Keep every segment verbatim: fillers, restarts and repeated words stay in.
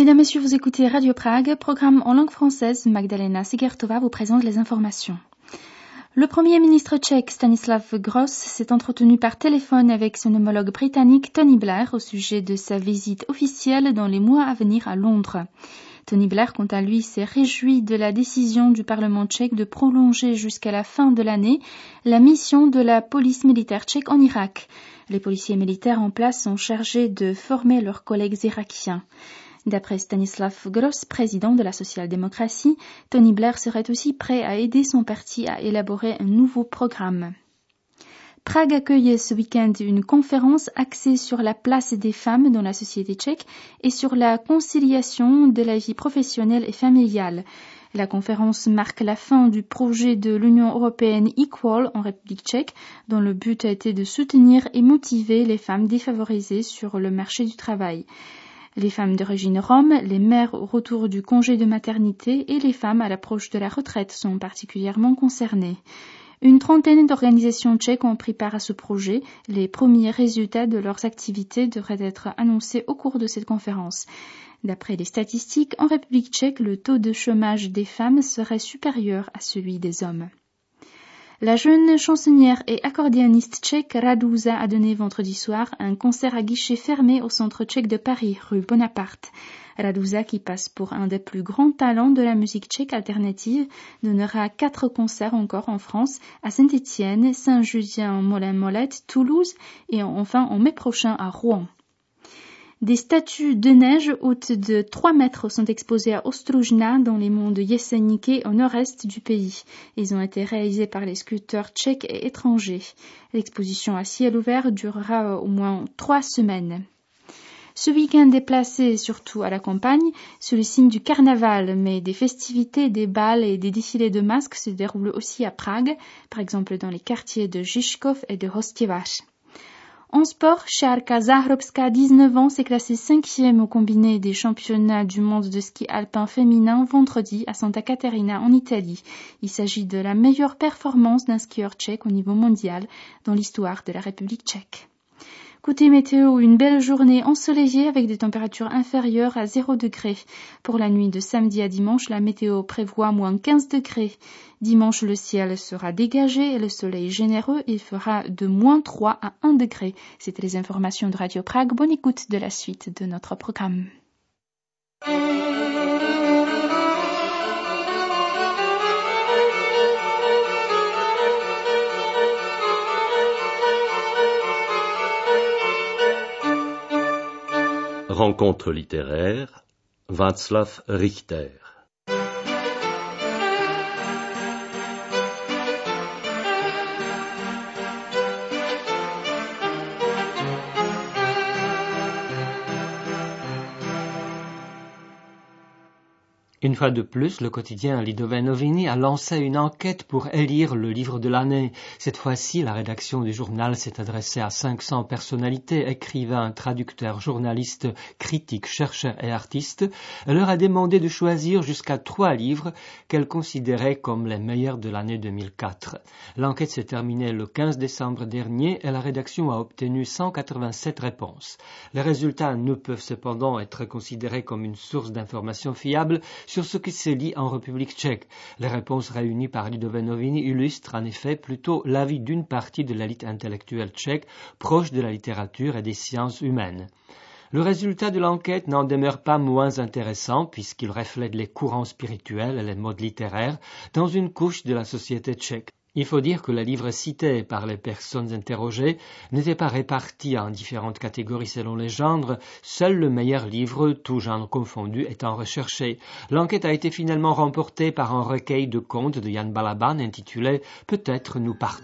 Mesdames, Messieurs, vous écoutez Radio Prague, programme en langue française. Magdalena Sigertova vous présente les informations. Le Premier ministre tchèque Stanislav Gross s'est entretenu par téléphone avec son homologue britannique Tony Blair au sujet de sa visite officielle dans les mois à venir à Londres. Tony Blair, quant à lui, s'est réjoui de la décision du Parlement tchèque de prolonger jusqu'à la fin de l'année la mission de la police militaire tchèque en Irak. Les policiers militaires en place sont chargés de former leurs collègues irakiens. D'après Stanislav Gross, président de la social-démocratie, Tony Blair serait aussi prêt à aider son parti à élaborer un nouveau programme. Prague accueille ce week-end une conférence axée sur la place des femmes dans la société tchèque et sur la conciliation de la vie professionnelle et familiale. La conférence marque la fin du projet de l'Union européenne Equal en République tchèque, dont le but a été de soutenir et motiver les femmes défavorisées sur le marché du travail. Les femmes d'origine rome, les mères au retour du congé de maternité et les femmes à l'approche de la retraite sont particulièrement concernées. Une trentaine d'organisations tchèques ont pris part à ce projet. Les premiers résultats de leurs activités devraient être annoncés au cours de cette conférence. D'après les statistiques, en République tchèque, le taux de chômage des femmes serait supérieur à celui des hommes. La jeune chansonnière et accordéoniste tchèque Radusa a donné vendredi soir un concert à guichet fermé au centre tchèque de Paris, rue Bonaparte. Radusa, qui passe pour un des plus grands talents de la musique tchèque alternative, donnera quatre concerts encore en France, à Saint-Étienne, Saint-Julien-Molin-Molette, Toulouse et enfin en mai prochain à Rouen. Des statues de neige hautes de trois mètres sont exposées à Ostružna dans les monts de Jeseníky au nord-est du pays. Ils ont été réalisés par les sculpteurs tchèques et étrangers. L'exposition à ciel ouvert durera au moins trois semaines. Ce week-end est placé surtout à la campagne sous le signe du carnaval, mais des festivités, des bals et des défilés de masques se déroulent aussi à Prague, par exemple dans les quartiers de Žižkov et de Hostivař. En sport, Šárka Záhrobská, dix-neuf ans, s'est classée cinquième au combiné des championnats du monde de ski alpin féminin vendredi à Santa Caterina en Italie. Il s'agit de la meilleure performance d'un skieur tchèque au niveau mondial dans l'histoire de la République tchèque. Côté météo, une belle journée ensoleillée avec des températures inférieures à zéro degré. Pour la nuit de samedi à dimanche, la météo prévoit moins quinze degrés. Dimanche, le ciel sera dégagé et le soleil généreux. Il fera de moins trois à un degré. C'était les informations de Radio Prague. Bonne écoute de la suite de notre programme. Rencontre littéraire, Václav Richter. Une fois de plus, le quotidien Lidové Noviny a lancé une enquête pour élire le livre de l'année. Cette fois-ci, la rédaction du journal s'est adressée à cinq cents personnalités, écrivains, traducteurs, journalistes, critiques, chercheurs et artistes. Elle leur a demandé de choisir jusqu'à trois livres qu'elle considérait comme les meilleurs de l'année deux mille quatre. L'enquête s'est terminée le quinze décembre dernier et la rédaction a obtenu cent quatre-vingt-sept réponses. Les résultats ne peuvent cependant être considérés comme une source d'information fiable sur ce qui se lit en République tchèque. Les réponses réunies par Lidové Noviny illustrent en effet plutôt l'avis d'une partie de l'élite intellectuelle tchèque proche de la littérature et des sciences humaines. Le résultat de l'enquête n'en demeure pas moins intéressant puisqu'il reflète les courants spirituels et les modes littéraires dans une couche de la société tchèque. Il faut dire que les livres cités par les personnes interrogées n'étaient pas répartis en différentes catégories selon les genres, seul le meilleur livre, tout genre confondu, étant recherché. L'enquête a été finalement remportée par un recueil de contes de Jan Balaban intitulé « Peut-être nous partons ».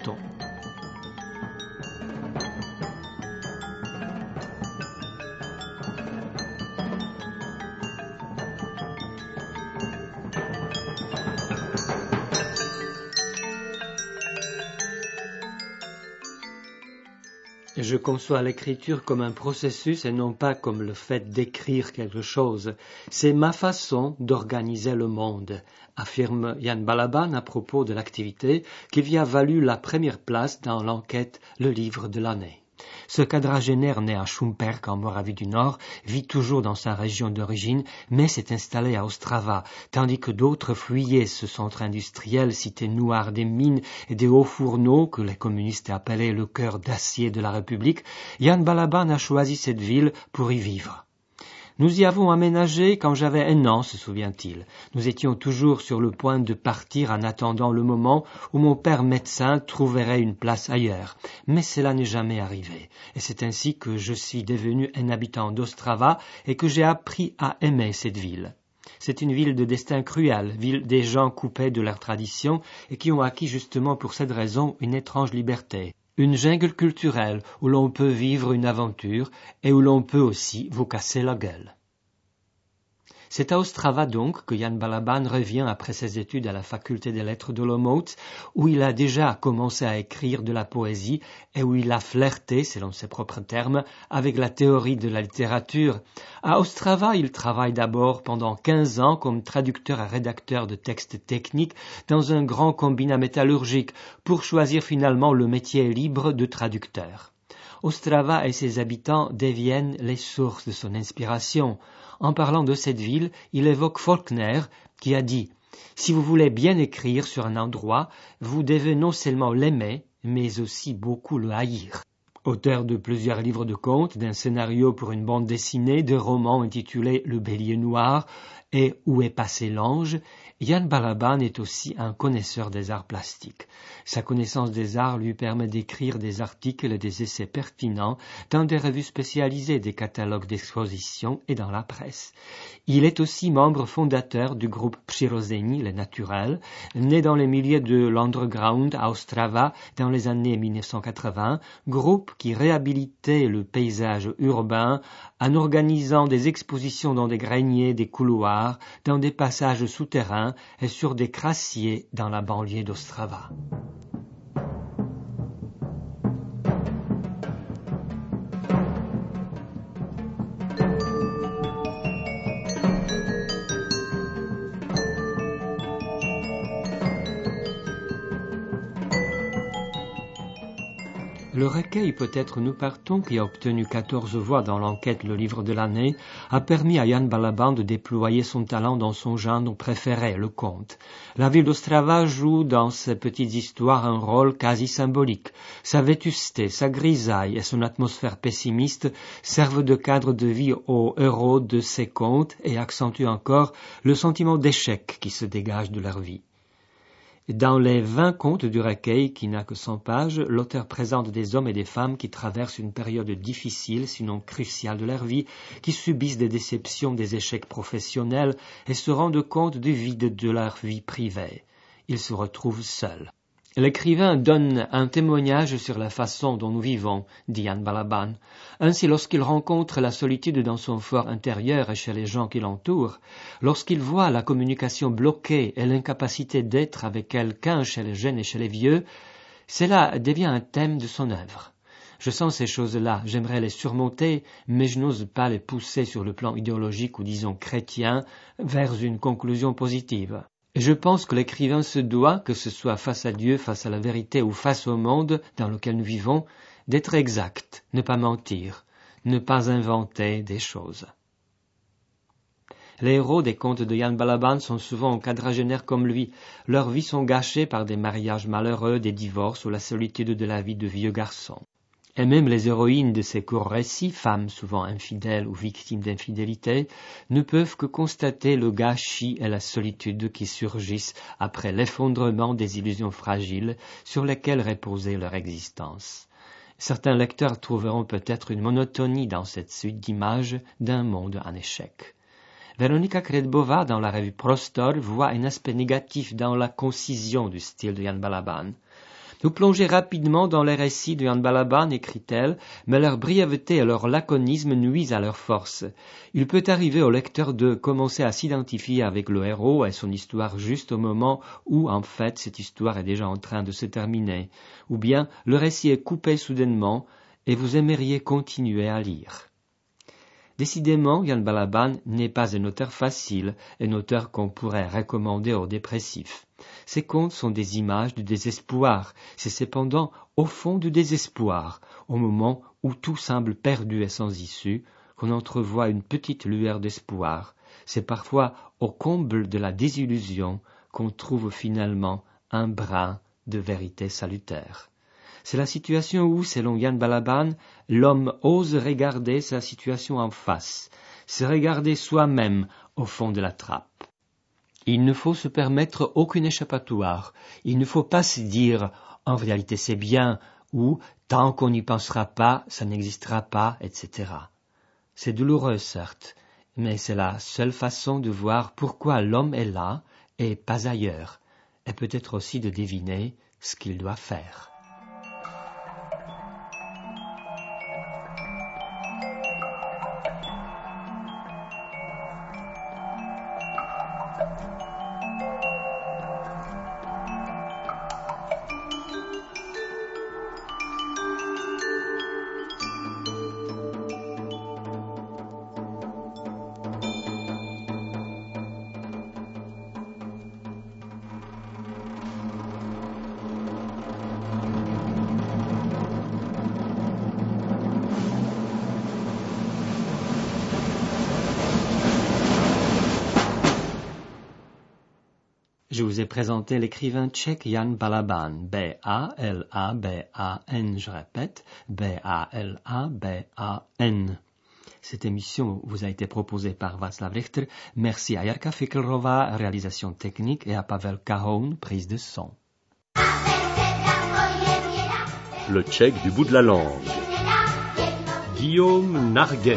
Je conçois l'écriture comme un processus et non pas comme le fait d'écrire quelque chose. C'est ma façon d'organiser le monde, affirme Jan Balaban à propos de l'activité qui lui a valu la première place dans l'enquête Le livre de l'année. Ce quadragénaire né à Šumperk en Moravie du Nord vit toujours dans sa région d'origine, mais s'est installé à Ostrava, tandis que d'autres fuyaient ce centre industriel, cité noire des mines et des hauts fourneaux que les communistes appelaient le cœur d'acier de la République. Jan Balaban a choisi cette ville pour y vivre. Nous y avons aménagé quand j'avais un an, se souvient-il. Nous étions toujours sur le point de partir en attendant le moment où mon père médecin trouverait une place ailleurs. Mais cela n'est jamais arrivé. Et c'est ainsi que je suis devenu un habitant d'Ostrava et que j'ai appris à aimer cette ville. C'est une ville de destin cruel, ville des gens coupés de leur tradition et qui ont acquis justement pour cette raison une étrange liberté. Une jungle culturelle où l'on peut vivre une aventure et où l'on peut aussi vous casser la gueule. C'est à Ostrava donc que Jan Balaban revient après ses études à la faculté des lettres d'Olomouc, où il a déjà commencé à écrire de la poésie et où il a flirté, selon ses propres termes, avec la théorie de la littérature. À Ostrava, il travaille d'abord pendant quinze ans comme traducteur et rédacteur de textes techniques dans un grand combinat métallurgique pour choisir finalement le métier libre de traducteur. Ostrava et ses habitants deviennent les sources de son inspiration. En parlant de cette ville, il évoque Faulkner qui a dit « Si vous voulez bien écrire sur un endroit, vous devez non seulement l'aimer, mais aussi beaucoup le haïr. » Auteur de plusieurs livres de contes, d'un scénario pour une bande dessinée, de romans intitulés Le Bélier Noir et Où est passé l'ange, Jan Balaban est aussi un connaisseur des arts plastiques. Sa connaissance des arts lui permet d'écrire des articles et des essais pertinents dans des revues spécialisées, des catalogues d'exposition et dans la presse. Il est aussi membre fondateur du groupe Přirození, les naturels, né dans les milieux de l'underground à Ostrava dans les années mille neuf cent quatre-vingts, groupe qui réhabilitait le paysage urbain en organisant des expositions dans des greniers, des couloirs, dans des passages souterrains et sur des crassiers dans la banlieue d'Ostrava. Le recueil Peut-être nous partons, qui a obtenu quatorze voix dans l'enquête Le livre de l'année, a permis à Jan Balaban de déployer son talent dans son genre préféré, le conte. La ville d'Ostrava joue dans ces petites histoires un rôle quasi symbolique. Sa vétusté, sa grisaille et son atmosphère pessimiste servent de cadre de vie aux héros de ces contes et accentuent encore le sentiment d'échec qui se dégage de leur vie. Dans les vingt contes du recueil, qui n'a que cent pages, l'auteur présente des hommes et des femmes qui traversent une période difficile, sinon cruciale de leur vie, qui subissent des déceptions, des échecs professionnels et se rendent compte du vide de leur vie privée. Ils se retrouvent seuls. L'écrivain donne un témoignage sur la façon dont nous vivons, dit Jan Balaban. Ainsi, lorsqu'il rencontre la solitude dans son fort intérieur et chez les gens qui l'entourent, lorsqu'il voit la communication bloquée et l'incapacité d'être avec quelqu'un chez les jeunes et chez les vieux, cela devient un thème de son œuvre. Je sens ces choses-là, j'aimerais les surmonter, mais je n'ose pas les pousser sur le plan idéologique ou disons chrétien vers une conclusion positive. Je pense que l'écrivain se doit, que ce soit face à Dieu, face à la vérité ou face au monde dans lequel nous vivons, d'être exact, ne pas mentir, ne pas inventer des choses. Les héros des contes de Jan Balaban sont souvent quadragénaires comme lui. Leurs vies sont gâchées par des mariages malheureux, des divorces ou la solitude de la vie de vieux garçons. Et même les héroïnes de ces courts récits, femmes souvent infidèles ou victimes d'infidélité, ne peuvent que constater le gâchis et la solitude qui surgissent après l'effondrement des illusions fragiles sur lesquelles reposait leur existence. Certains lecteurs trouveront peut-être une monotonie dans cette suite d'images d'un monde en échec. Veronika Kredbova, dans la revue Prostor, voit un aspect négatif dans la concision du style de Jan Balaban. Nous plonger rapidement dans les récits de Jan Balaban, écrit-elle, mais leur brièveté et leur laconisme nuisent à leur force. Il peut arriver au lecteur de commencer à s'identifier avec le héros et son histoire juste au moment où, en fait, cette histoire est déjà en train de se terminer. Ou bien, le récit est coupé soudainement et vous aimeriez continuer à lire. Décidément, Jan Balaban n'est pas un auteur facile, un auteur qu'on pourrait recommander aux dépressifs. Ses contes sont des images du désespoir. C'est cependant au fond du désespoir, au moment où tout semble perdu et sans issue, qu'on entrevoit une petite lueur d'espoir. C'est parfois au comble de la désillusion qu'on trouve finalement un brin de vérité salutaire. C'est la situation où, selon Jan Balaban, l'homme ose regarder sa situation en face, se regarder soi-même au fond de la trappe. Il ne faut se permettre aucune échappatoire. Il ne faut pas se dire « en réalité c'est bien » ou « tant qu'on n'y pensera pas, ça n'existera pas », et cetera. C'est douloureux, certes, mais c'est la seule façon de voir pourquoi l'homme est là et pas ailleurs, et peut-être aussi de deviner ce qu'il doit faire. Je vous ai présenté l'écrivain tchèque Jan Balaban, B A L A B A N, je répète, B A L A B A N. Cette émission vous a été proposée par Václav Richter. Merci à Jarka Fikelrová, réalisation technique, et à Pavel Kahoun, prise de son. Le tchèque du bout de la langue. Guillaume Narguet.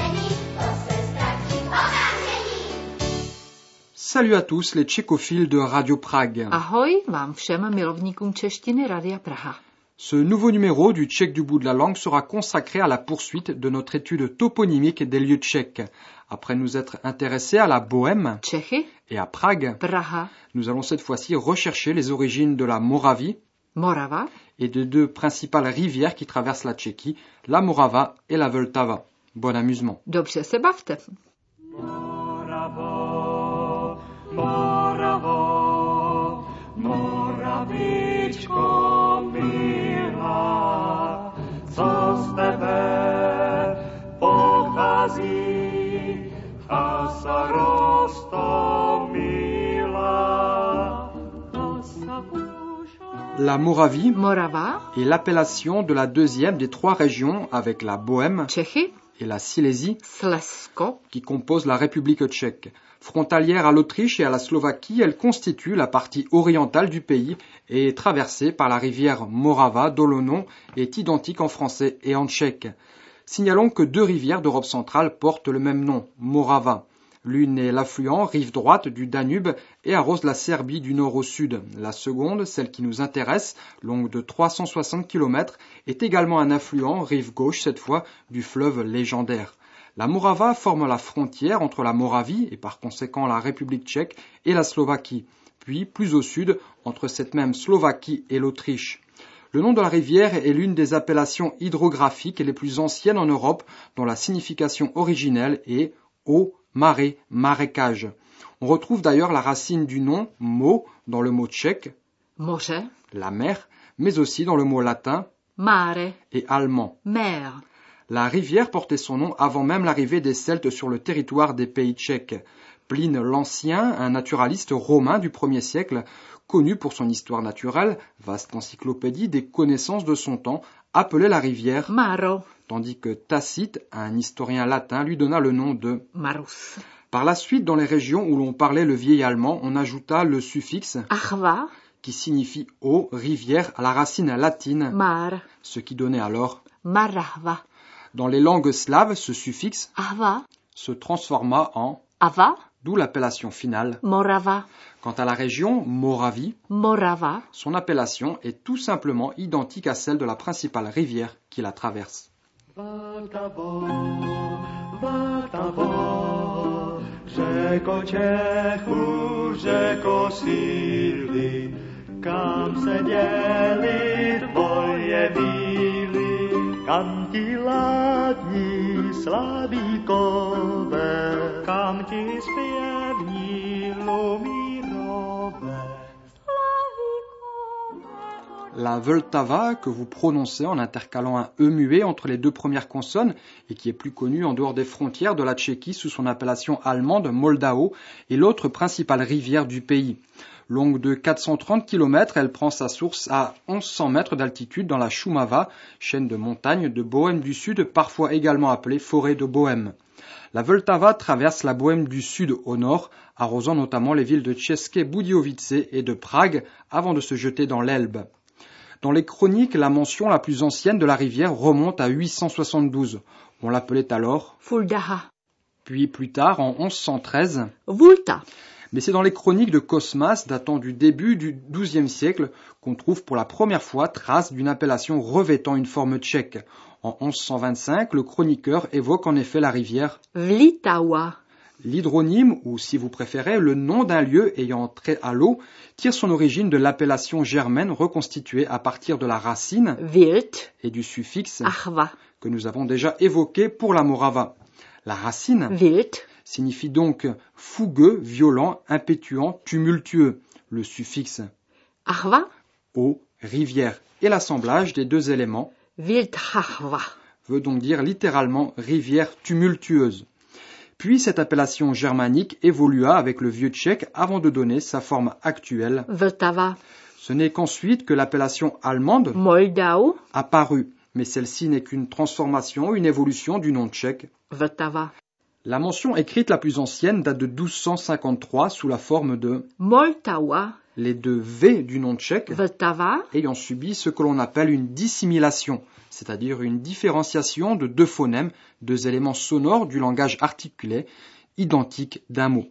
Salut à tous les tchécophiles de Radio Prague. Ahoj vám všem milovníkům češtiny Radia Praha. Ce nouveau numéro du tchèque du bout de la langue sera consacré à la poursuite de notre étude toponymique des lieux tchèques. Après nous être intéressés à la Bohême Čechy, et à Prague, Praha, nous allons cette fois-ci rechercher les origines de la Moravie Morava et de deux principales rivières qui traversent la Tchéquie, la Morava et la Vltava. Bon amusement. Dobře se bavte. Moravo, Moravičko milá, co z tebe pochází a sa roztomilá. La Moravie Morava, est l'appellation de la deuxième des trois régions avec la Bohême Čechy, et la Silésie Slezsko, qui composent la République tchèque. Frontalière à l'Autriche et à la Slovaquie, elle constitue la partie orientale du pays et est traversée par la rivière Morava, dont le nom est identique en français et en tchèque. Signalons que deux rivières d'Europe centrale portent le même nom, Morava. L'une est l'affluent, rive droite du Danube, et arrose la Serbie du nord au sud. La seconde, celle qui nous intéresse, longue de trois cent soixante kilomètres, est également un affluent, rive gauche cette fois, du fleuve légendaire. La Morava forme la frontière entre la Moravie, et par conséquent la République tchèque, et la Slovaquie, puis plus au sud, entre cette même Slovaquie et l'Autriche. Le nom de la rivière est l'une des appellations hydrographiques les plus anciennes en Europe, dont la signification originelle est « eau, marais, marécage ». On retrouve d'ailleurs la racine du nom « mo » dans le mot tchèque, moře, la mer, mais aussi dans le mot latin mare, et allemand. mer. La rivière portait son nom avant même l'arrivée des Celtes sur le territoire des pays tchèques. Pline l'Ancien, un naturaliste romain du premier siècle, connu pour son histoire naturelle, vaste encyclopédie des connaissances de son temps, appelait la rivière Maro, tandis que Tacite, un historien latin, lui donna le nom de Marus. Par la suite, dans les régions où l'on parlait le vieil allemand, on ajouta le suffixe Achva, qui signifie eau, rivière, à la racine latine, mar, ce qui donnait alors. Marahva. Dans les langues slaves, ce suffixe Ahva, se transforma en, Ava, d'où l'appellation finale. Morava, Quant à la région Moravie, Morava, son appellation est tout simplement identique à celle de la principale rivière qui la traverse. Vltavo, Vltavo, řeko Čechu, řeko síly, kam se děli tvoje víly, kam ti ladní slabíkové, kam ti zpěvnilo mírové. La Vltava, que vous prononcez en intercalant un E muet entre les deux premières consonnes et qui est plus connue en dehors des frontières de la Tchéquie sous son appellation allemande Moldau, est l'autre principale rivière du pays. Longue de quatre cent trente kilomètres, elle prend sa source à onze cents mètres d'altitude dans la Šumava, chaîne de montagnes de Bohême du Sud, parfois également appelée forêt de Bohême. La Vltava traverse la Bohême du Sud au nord, arrosant notamment les villes de České Budějovice et de Prague avant de se jeter dans l'Elbe. Dans les chroniques, la mention la plus ancienne de la rivière remonte à huit cent soixante-douze. On l'appelait alors Fuldaha. Puis plus tard, en onze cent treize, Vulta. mais c'est dans les chroniques de Cosmas datant du début du douzième siècle qu'on trouve pour la première fois trace d'une appellation revêtant une forme tchèque. En onze cent vingt-cinq, le chroniqueur évoque en effet la rivière Vlitawa. L'hydronyme, ou si vous préférez, le nom d'un lieu ayant trait à l'eau, tire son origine de l'appellation germaine reconstituée à partir de la racine Vilt. et du suffixe Achva. que nous avons déjà évoqué pour la Morava. La racine Vilt. signifie donc fougueux, violent, impétuant, tumultueux. Le suffixe Achva. eau, rivière et l'assemblage des deux éléments Vilt Achva. veut donc dire littéralement rivière tumultueuse. Puis cette appellation germanique évolua avec le vieux tchèque avant de donner sa forme actuelle. Vltava. Ce n'est qu'ensuite que l'appellation allemande Moldau. apparut, mais celle-ci n'est qu'une transformation, une évolution du nom tchèque. Vltava. La mention écrite la plus ancienne date de douze cent cinquante-trois sous la forme de Moltawa. les deux V du nom tchèque Vltava. ayant subi ce que l'on appelle une dissimilation, c'est-à-dire une différenciation de deux phonèmes, deux éléments sonores du langage articulé, identiques d'un mot.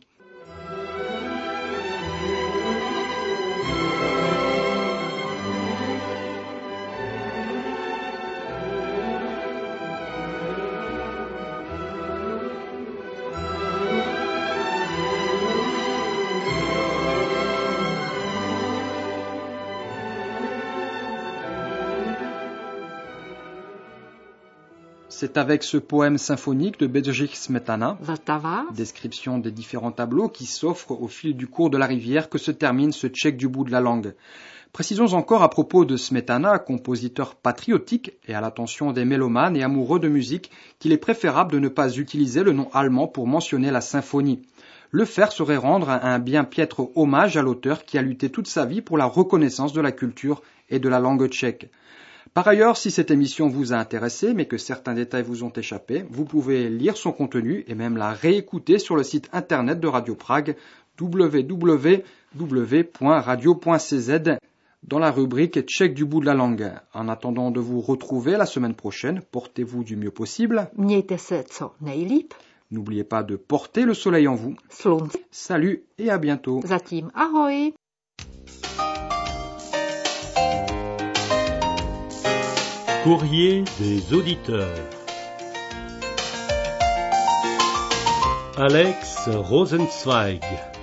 C'est avec ce poème symphonique de Bedřich Smetana, Vltava. description des différents tableaux qui s'offrent au fil du cours de la rivière, que se termine ce tchèque du bout de la langue. Précisons encore à propos de Smetana, compositeur patriotique et à l'attention des mélomanes et amoureux de musique, qu'il est préférable de ne pas utiliser le nom allemand pour mentionner la symphonie. Le faire serait rendre un bien piètre hommage à l'auteur qui a lutté toute sa vie pour la reconnaissance de la culture et de la langue tchèque. Par ailleurs, si cette émission vous a intéressé, mais que certains détails vous ont échappé, vous pouvez lire son contenu et même la réécouter sur le site internet de Radio Prague, w w w point radio point c z, dans la rubrique Tchèque du bout de la langue. En attendant de vous retrouver la semaine prochaine, portez-vous du mieux possible. Mějte se co nejlíp. N'oubliez pas de porter le soleil en vous. Slunce. Salut et à bientôt. Zatím ahoj. Courrier des auditeurs. Alex Rosenzweig.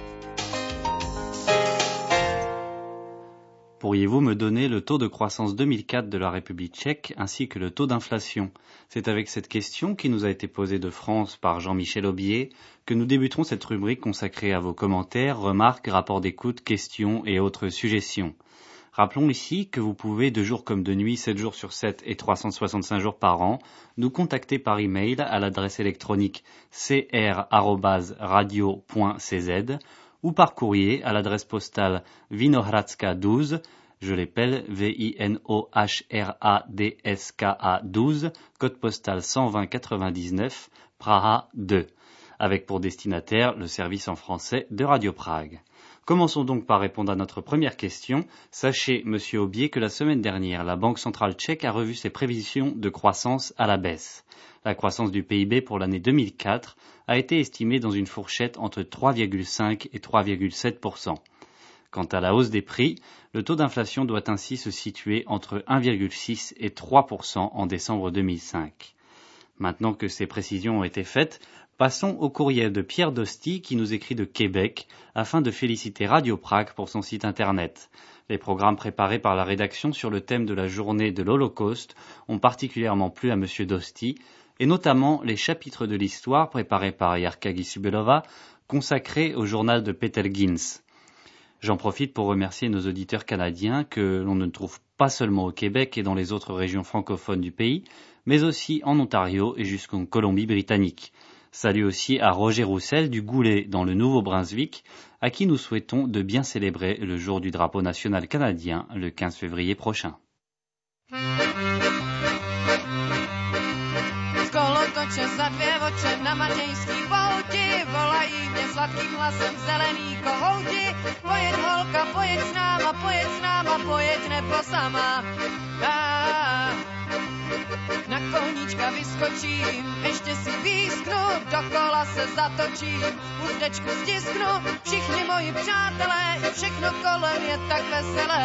Pourriez-vous me donner le taux de croissance deux mille quatre de la République tchèque ainsi que le taux d'inflation? C'est avec cette question qui nous a été posée de France par Jean-Michel Aubier que nous débuterons cette rubrique consacrée à vos commentaires, remarques, rapports d'écoute, questions et autres suggestions. Rappelons ici que vous pouvez, de jour comme de nuit, sept jours sur sept et trois cent soixante-cinq jours par an, nous contacter par email à l'adresse électronique c r arobase radio point c z ou par courrier à l'adresse postale Vinohradska douze, je l'appelle V I N O H R A D S K A douze, code postal cent vingt quatre-vingt-dix-neuf, Praha deux, avec pour destinataire le service en français de Radio Prague. Commençons donc par répondre à notre première question. Sachez, Monsieur Aubier, que la semaine dernière, la Banque centrale tchèque a revu ses prévisions de croissance à la baisse. La croissance du P I B pour l'année deux mille quatre a été estimée dans une fourchette entre trois virgule cinq et trois virgule sept pour cent. Quant à la hausse des prix, le taux d'inflation doit ainsi se situer entre un virgule six et trois pour cent en décembre deux mille cinq. Maintenant que ces précisions ont été faites, passons au courrier de Pierre Dosti qui nous écrit de Québec afin de féliciter Radio Prague pour son site internet. Les programmes préparés par la rédaction sur le thème de la journée de l'Holocauste ont particulièrement plu à Monsieur Dosti. et notamment les chapitres de l'histoire préparés par Jarka Gysibylova, consacrés au journal de Peter Ginz. J'en profite pour remercier nos auditeurs canadiens que l'on ne trouve pas seulement au Québec et dans les autres régions francophones du pays, mais aussi en Ontario et jusqu'en Colombie-Britannique. Salut aussi à Roger Roussel du Goulet dans le Nouveau-Brunswick, à qui nous souhaitons de bien célébrer le jour du drapeau national canadien le quinze février prochain. Kolotoče za dvě oče na matějský pouti, volají mě sladkým hlasem zelený kohouti. Pojeď holka, pojeď s náma, pojeď s náma, pojeď nebo sama. A na koníčka vyskočím, ještě si písknu, dokola se zatočím, uzdečku stisknu, všichni moji přátelé, i všechno kolem je tak veselé.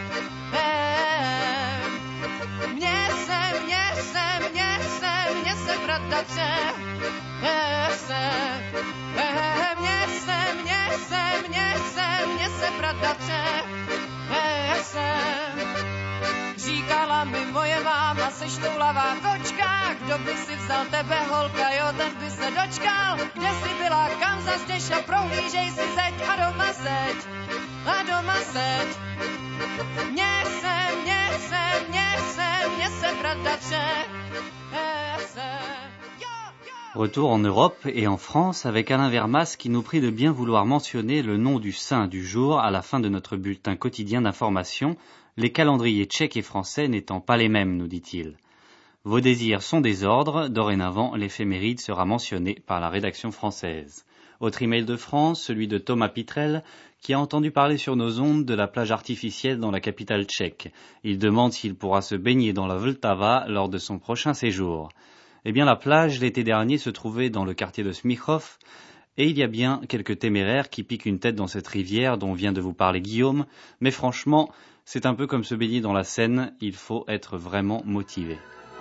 Mně se, mně se, mně se, mně se bradatře, mně se, mně se, mně se, mně se, mně se bradatře, mně se. Říkala mi moje máma, seš toulavá kočka, kdo by si vzal tebe holka, jo, ten by se dočkal. Kde jsi byla, kam zas jdeš a prohlížej si zeď a doma seď, a doma seď. Mně se, mně se, mně se, mně se bradatře, mně se. Retour en Europe et en France avec Alain Vermas qui nous prie de bien vouloir mentionner le nom du saint du jour à la fin de notre bulletin quotidien d'information, les calendriers tchèques et français n'étant pas les mêmes, nous dit-il. Vos désirs sont des ordres, dorénavant l'éphéméride sera mentionné par la rédaction française. Autre email de France, celui de Thomas Pitrel, qui a entendu parler sur nos ondes de la plage artificielle dans la capitale tchèque. Il demande s'il pourra se baigner dans la Vltava lors de son prochain séjour. Eh bien, la plage, l'été dernier, se trouvait dans le quartier de Smíchov, et il y a bien quelques téméraires qui piquent une tête dans cette rivière dont vient de vous parler Guillaume, mais franchement, c'est un peu comme se baigner dans la Seine, il faut être vraiment motivé.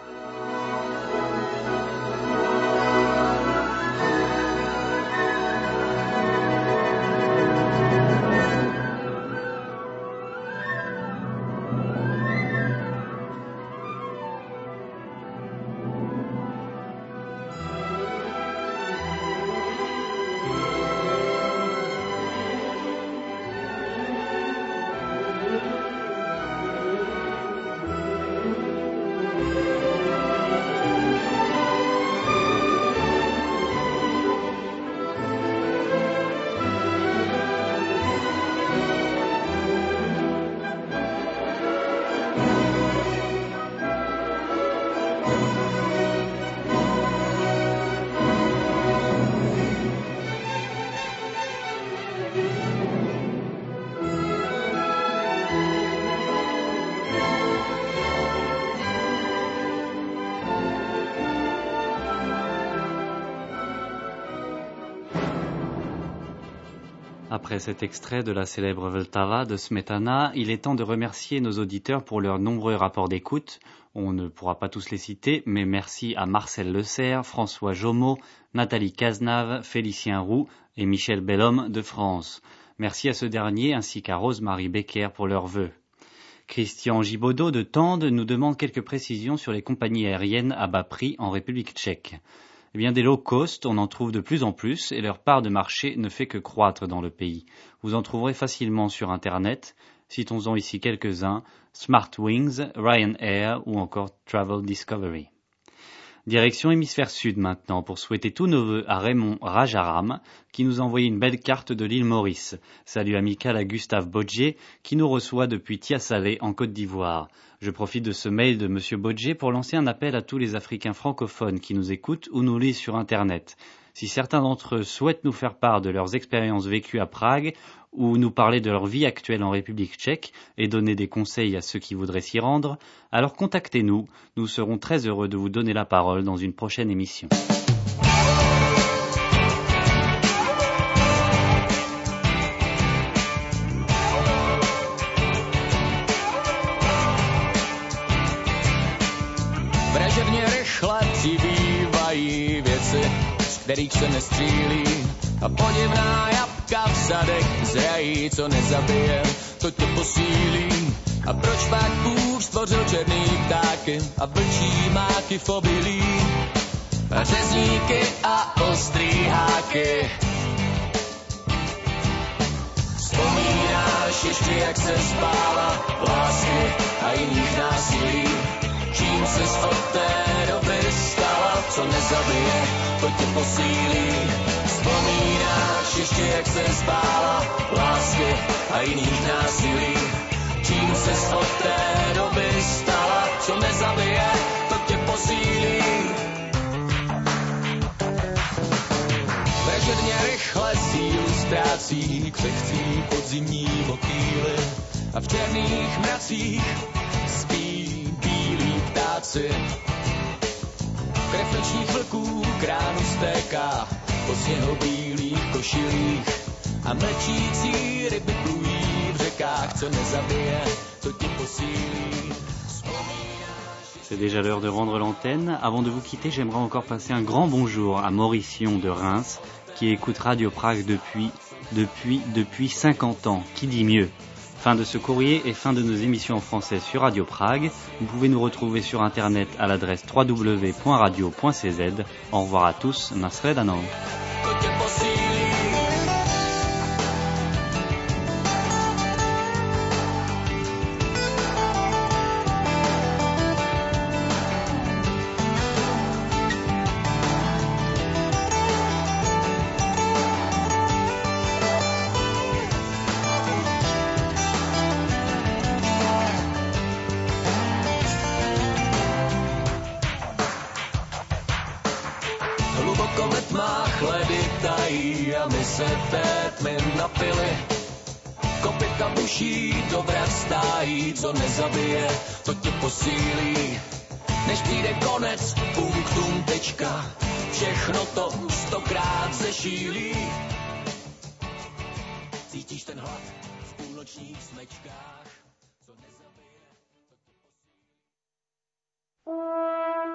Après cet extrait de la célèbre Vltava de Smetana, il est temps de remercier nos auditeurs pour leurs nombreux rapports d'écoute. On ne pourra pas tous les citer, mais merci à Marcel Le Serre, François Jomeau, Nathalie Cazenave, Félicien Roux et Michel Bellhomme de France. Merci à ce dernier ainsi qu'à Rose-Marie Becker pour leurs vœux. Christian Gibaudot de Tende nous demande quelques précisions sur les compagnies aériennes à bas prix en République tchèque. Eh bien, des low cost, on en trouve de plus en plus et leur part de marché ne fait que croître dans le pays. Vous en trouverez facilement sur Internet. Citons-en ici quelques-uns, Smartwings, Ryanair ou encore Travel Discovery. Direction hémisphère sud maintenant pour souhaiter tous nos vœux à Raymond Rajaram qui nous a envoyé une belle carte de l'île Maurice. Salut amical à Gustave Bodger qui nous reçoit depuis Tia-Salé en Côte d'Ivoire. Je profite de ce mail de Monsieur Bodger pour lancer un appel à tous les Africains francophones qui nous écoutent ou nous lisent sur Internet. Si certains d'entre eux souhaitent nous faire part de leurs expériences vécues à Prague ou nous parler de leur vie actuelle en République tchèque et donner des conseils à ceux qui voudraient s'y rendre, alors contactez-nous, nous serons très heureux de vous donner la parole dans une prochaine émission. Vražedně rychle přibývají věci, z kterých se nestřílí, a podivná jabka v sadech zrají, co nezabije, to tě posílí. A proč pak Bůh stvořil černý ptáky a vlčí máky v obilí? řezníky a ostrý háky. Vzpomínáš ještě, jak se spála lásky a jiných násilí, čím ses od té doby stala, co nezabije, to tě posílí. Vzpomínáš ještě, jak se spála lásky a jiných násilí, čím ses od té doby stala, co nezabije, to tě posílí. Večerně rychle sílu ztrácí křehcí podzimní motýly a v černých mracích spí bílí ptáci. Krev nočních vlků k ránu stéká po sněhobílých košilích a mlčící ryby plují v řekách, co nezabije, to tě posílí. C'est déjà l'heure de rendre l'antenne. Avant de vous quitter, j'aimerais encore passer un grand bonjour à Mauricion de Reims, qui écoute Radio Prague depuis, depuis, depuis cinquante ans. Qui dit mieux? Fin de ce courrier et fin de nos émissions en français sur Radio Prague. Vous pouvez nous retrouver sur internet à l'adresse w w w point radio point c z. Au revoir à tous, Nasredanou. Se té tmy napili, kopyta buší, to vrat stájí, co nezabije, to tě posílí. Než přijde konec, punktum, tečka, všechno to stokrát zešílí. Cítíš ten hlad v půlnočních smečkách, co nezabije, to tě posílí.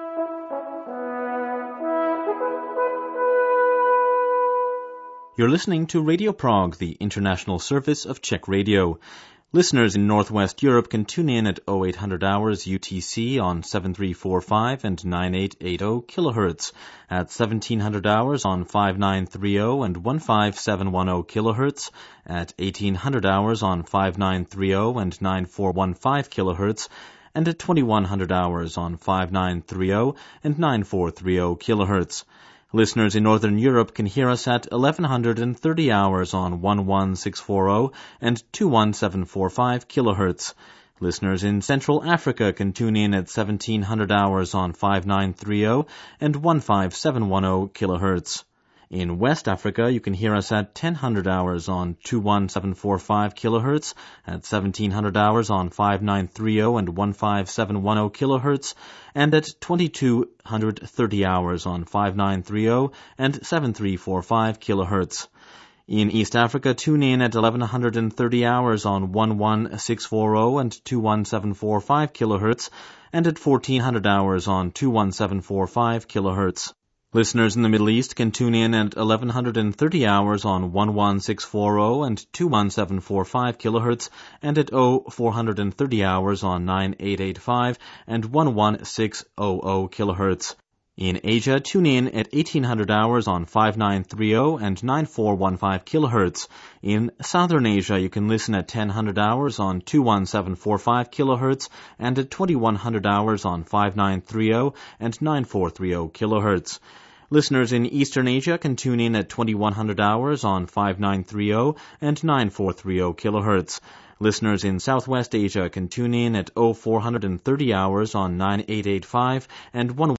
You're listening to Radio Prague, the international service of Czech Radio. Listeners in Northwest Europe can tune in at oh eight hundred hours U T C on seven three four five and nine eight eight zero kilohertz, at seventeen hundred hours on five nine three zero and one five seven one zero kilohertz, at eighteen hundred hours on five nine three zero and nine four one five kilohertz, and at twenty-one hundred hours on five nine three zero and nine four three zero kilohertz. Listeners in Northern Europe can hear us at eleven thirty hours on eleven six forty and twenty-one seven forty-five kilohertz. Listeners in Central Africa can tune in at seventeen hundred hours on five nine three zero and fifteen seven ten kilohertz. In West Africa, you can hear us at ten hundred hours on twenty-one seven forty-five kilohertz, at seventeen hundred hours on five nine three zero and fifteen seven ten kilohertz, and at twenty-two thirty hours on five nine three zero and seven three four five kilohertz. In East Africa, tune in at eleven thirty hours on eleven six forty and twenty-one seven forty-five kilohertz, and at fourteen hundred hours on twenty-one seven forty-five kilohertz. Listeners in the Middle East can tune in at eleven thirty hours on eleven six forty and twenty-one seven forty-five kilohertz, and at four thirty hours on nine eight eight five and eleven six hundred kilohertz. In Asia, tune in at eighteen hundred hours on five nine three zero and nine four one five kilohertz. In Southern Asia, you can listen at ten hundred hours on twenty-one seven forty-five kilohertz and at twenty-one hundred hours on five nine three zero and nine four three zero kilohertz. Listeners in Eastern Asia can tune in at twenty-one hundred hours on five nine three zero and nine four three zero kilohertz. Listeners in Southwest Asia can tune in at four thirty hours on nine eight eight five and one